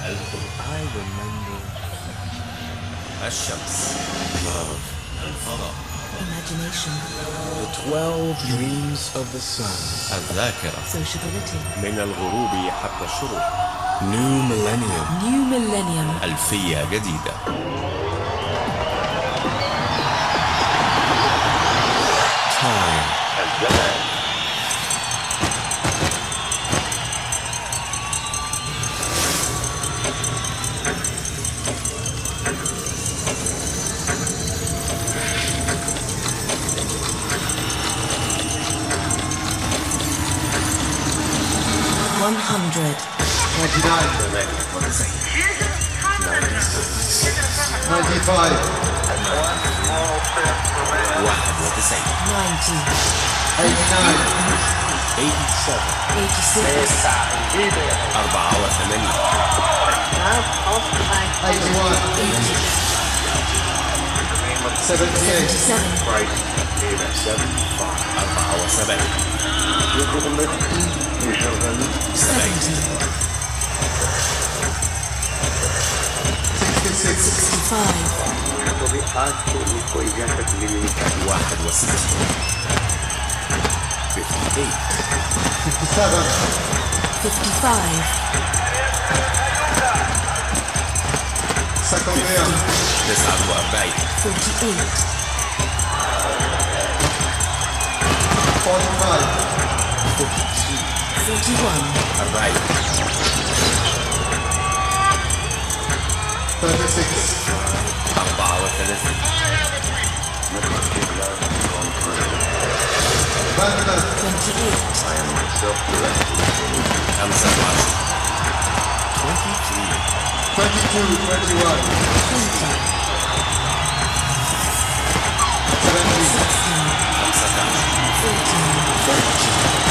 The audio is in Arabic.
I remember الشمس love الفضاء imagination the 12 dreams of the sun الذاكرة sociability من الغروب حتى الشروق new millennium ألفية جديدة time الزمان 100 29 What is it? 95 واحد وتسعين 90 89 86 أربعة وثمانين 81 76 77 أربعة وسبعين 70 65 واحد وستين 58 57 55 51 تسعة وأربعين 48 45 41 أربعين 36 أربعة وثلاثين 28 خمسة وعشرين 22 21 20 17 خمسة عشر 14 13